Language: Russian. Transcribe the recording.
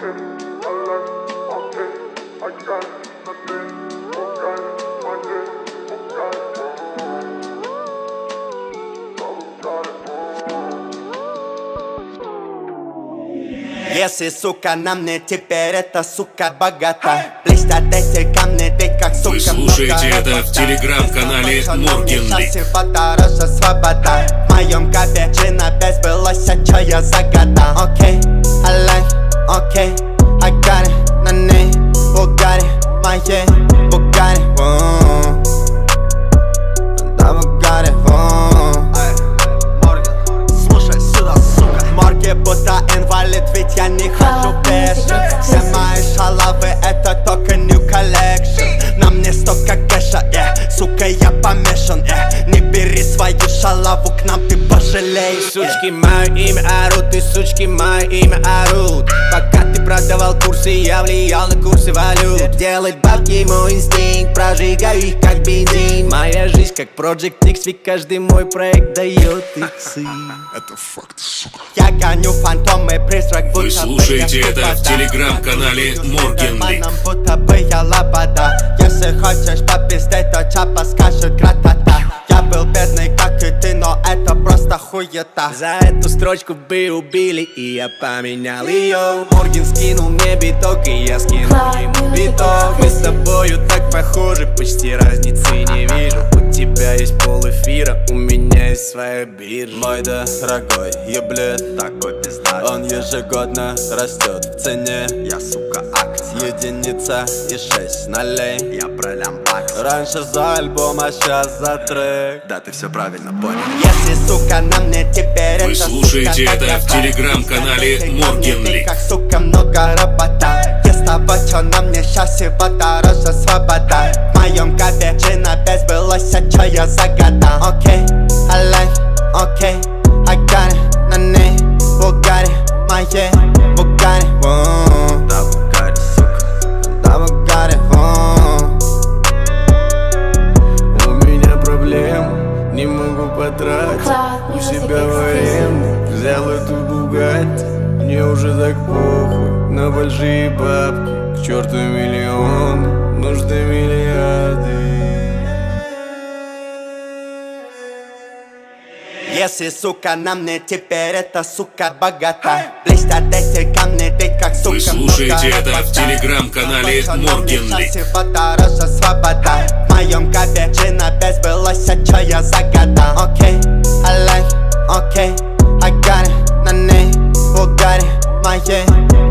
Если, сука, на мне теперь эта сука богата, блестят эти камни, ты как сука. Вы слушаете это в телеграм-канале Моргенли. Дороже свобода. В моем капе джина без былося, чё я загадал. Окей, I like, окей, I got it. На ней Бугари, моей Бугари. Да, Бугари. Слушай сюда, сука. Морги будто инвалид, ведь я не хожу пешим. Все мои шалавы это только new collection. На мне столько кэша, сука, я помешан, Не бери свою шалаву, к нам ты пожалеешь. Сучки мое имя орут, и сучки мое имя орут. Пока ты продавал курсы, я влиял на курсы валют. Делать бабки мой инстинкт, прожигаю их как бензин. Моя жизнь как Project X, ведь каждый мой проект дает иксы. Это факт, сука. Я гоню фантомы, призрак, Вы слушаете это в телеграм-канале Моргенли. Будто бы я лобода. Если хочешь попиздеть, то Чапа скажет гратата. Я был бедный, как и ты, но это просто хуета. За эту строчку бы убили, и я поменял ее. Морген скинул мне биток, и я скинул ему биток. Мы с тобою так похожи, почти разницы не вижу. У тебя есть полэфира, у меня есть своя биржа. Мой дорогой еблет такой пиздат. Он ежегодно растет в цене. Я, сука, акция. Единица и 6 нолей. Я про лямбак. Раньше за альбом, а сейчас за трек. Да, ты все правильно понял. Если, сука, на мне теперь Вы слушаете это в телеграм-канале Моргенли. Как, сука, много работа. Без того, что на мне сейчас всего дороже свобода. В моем капе джина без былося, чё я загадал. Окей, I like, окей, I got it. На ней Бугари, моей Бугари. Да, Бугари, сука. Да, Бугари. У меня проблемы, не могу потратить у себя в аренду. Взял эту Бугатти, мне уже так похуй на большие бабки. К черту миллион, нужны миллиарды. Если, сука, на мне теперь эта сука богата, блестят эти камни, ты как сука. Вы слушаете это в телеграм-канале Моргенли. Всего дороже свобода. В моем капе джина без былося, чё я загадал. Окей, I like, окей, I got it. На ней Бугари, моей